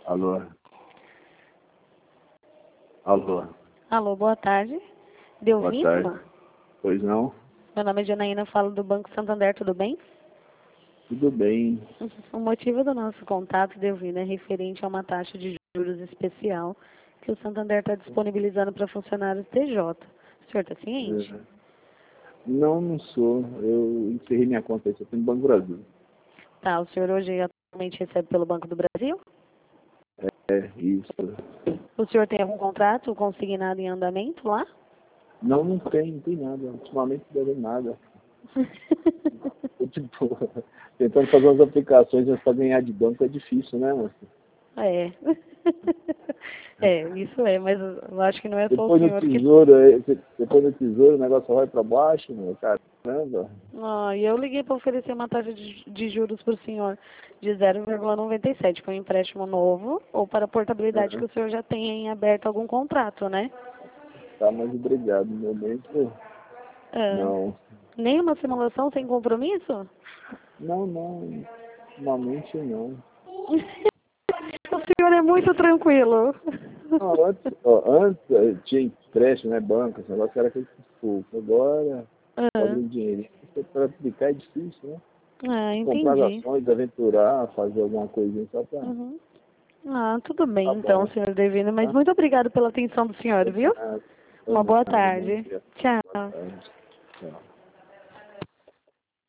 Alô? Alô? Alô, boa tarde. Boa tarde. Pois não? Meu nome é Janaína, falo do Banco Santander, tudo bem? Tudo bem. O motivo do nosso contato, Delvina, é referente a uma taxa de juros especial que o Santander está disponibilizando para funcionários TJ. O senhor está ciente? Não, não sou. Eu encerrei minha conta aí, só tenho no Banco Brasil. Tá, o senhor hoje atualmente recebe pelo Banco do Brasil? É, isso. O senhor tem algum contrato consignado em andamento lá? Não, não tem nada. Ultimamente não deu nada. Eu, tipo, tentando fazer umas aplicações, mas para ganhar de banco é difícil, né, moça? É. É, isso é, mas eu acho que não é só o Depois no senhor que... tesouro, o negócio só vai para baixo, meu, caramba. Ah, e eu liguei para oferecer uma taxa de juros para o senhor de 0,97, com um empréstimo novo, ou para a portabilidade que o senhor já tenha em aberto algum contrato, né? Tá, mas obrigado. No momento, Ah, não. nem uma simulação sem compromisso? Não, normalmente não. O senhor é muito tranquilo. Não, antes tinha empréstimo, né, banco, esse negócio era aquele pouco. Agora, Ah, sobra um dinheirinho. Para aplicar é difícil, né? ah, Comprar as entendi. ações, aventurar, fazer alguma coisinha só para... Uhum. Ah, tudo bem Tá então, bom, senhor Devino, mas tá? muito obrigado pela atenção do senhor, viu? Nada, Uma boa nada, bom tarde. dia. Boa Tchau. tarde. Tchau.